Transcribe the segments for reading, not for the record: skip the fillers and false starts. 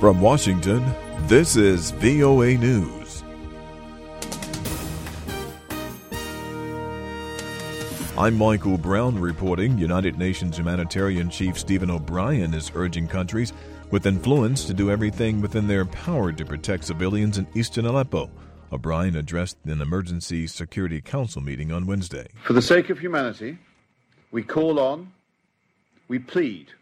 From Washington, this is VOA News. I'm Michael Brown reporting. United Nations Humanitarian Chief Stephen O'Brien is urging countries with influence to do everything within their power to protect civilians in eastern Aleppo. O'Brien addressed an Emergency Security Council meeting on Wednesday. For the sake of humanity, we call on, we plead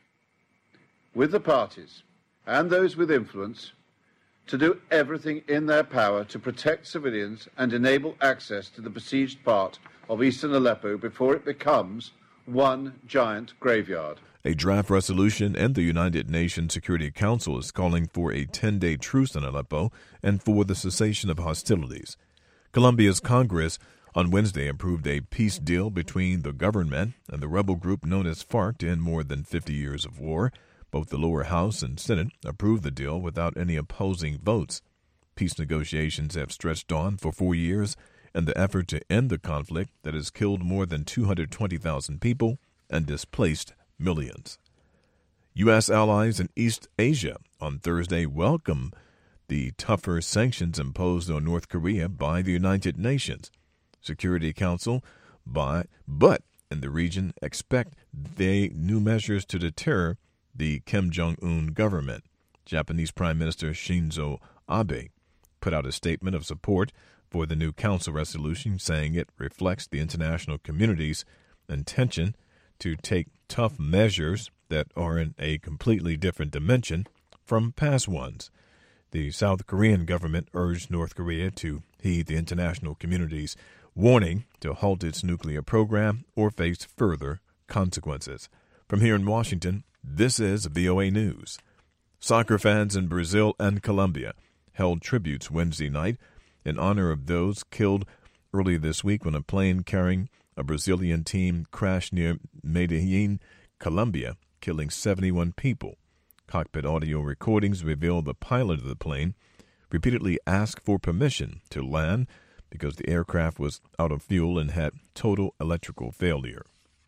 with the parties and those with influence to do everything in their power to protect civilians and enable access to the besieged part of eastern Aleppo before it becomes one giant graveyard. A draft resolution in the United Nations Security Council is calling for a 10-day truce in Aleppo and for the cessation of hostilities. Colombia's Congress on Wednesday approved a peace deal between the government and the rebel group known as FARC to end more than 50 years of war. Both the lower house and Senate approved the deal without any opposing votes. Peace negotiations have stretched on for 4 years in the effort to end the conflict that has killed more than 220,000 people and displaced millions. U.S. allies in East Asia on Thursday welcomed the tougher sanctions imposed on North Korea by the United Nations Security Council, but in the region expect the new measures to deter the Kim Jong-un government. Japanese Prime Minister Shinzo Abe put out a statement of support for the new council resolution, saying it reflects the international community's intention to take tough measures that are in a completely different dimension from past ones. The South Korean government urged North Korea to heed the international community's warning to halt its nuclear program or face further consequences. From here in Washington, this is VOA News. Soccer fans in Brazil and Colombia held tributes Wednesday night in honor of those killed early this week when a plane carrying a Brazilian team crashed near Medellin, Colombia, killing 71 people. Cockpit audio recordings reveal the pilot of the plane repeatedly asked for permission to land because the aircraft was out of fuel and had total electrical failure.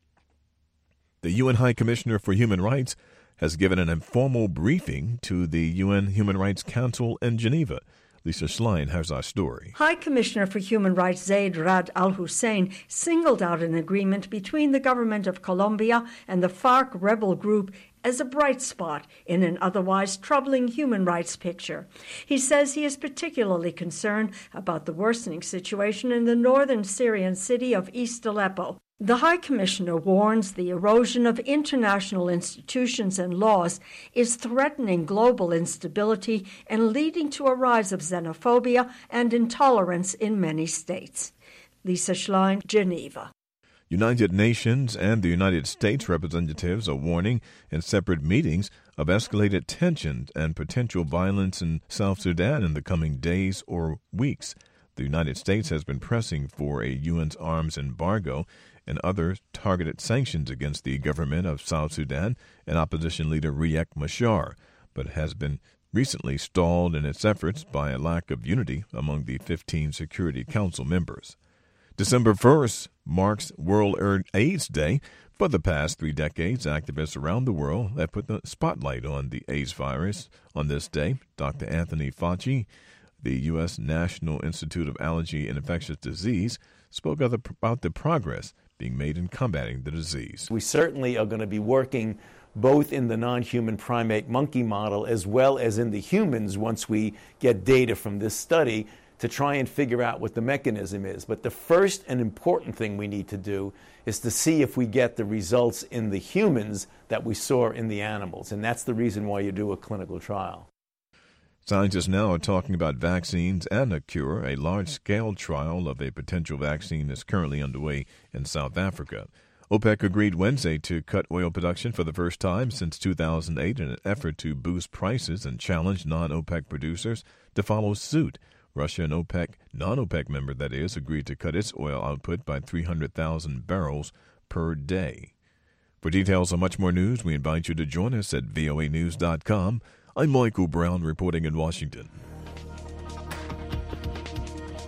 The UN High Commissioner for Human Rights has given an informal briefing to the UN Human Rights Council in Geneva. Lisa Schlein has our story. High Commissioner for Human Rights Zeid Ra'ad Al Hussein singled out an agreement between the government of Colombia and the FARC rebel group as a bright spot in an otherwise troubling human rights picture. He says he is particularly concerned about the worsening situation in the northern Syrian city of East Aleppo. The High Commissioner warns the erosion of international institutions and laws is threatening global instability and leading to a rise of xenophobia and intolerance in many states. Lisa Schlein, Geneva. United Nations and the United States representatives are warning in separate meetings of escalated tensions and potential violence in South Sudan in the coming days or weeks. The United States has been pressing for a UN's arms embargo and other targeted sanctions against the government of South Sudan and opposition leader Riek Machar, but has been recently stalled in its efforts by a lack of unity among the 15 Security Council members. December 1st marks World AIDS Day. For the past 3 decades, activists around the world have put the spotlight on the AIDS virus. On this day, Dr. Anthony Fauci, the U.S. National Institute of Allergy and Infectious Disease, spoke about the progress being made in combating the disease. We certainly are going to be working both in the non-human primate monkey model as well as in the humans once we get data from this study to try and figure out what the mechanism is. But the first and important thing we need to do is to see if we get the results in the humans that we saw in the animals. And that's the reason why you do a clinical trial. Scientists now are talking about vaccines and a cure. A large-scale trial of a potential vaccine is currently underway in South Africa. OPEC agreed Wednesday to cut oil production for the first time since 2008 in an effort to boost prices and challenge non-OPEC producers to follow suit. Russia, an OPEC, non-OPEC member that is, agreed to cut its oil output by 300,000 barrels per day. For details on much more news, we invite you to join us at voanews.com. I'm Michael Brown reporting in Washington.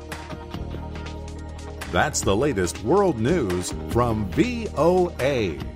That's the latest world news from VOA.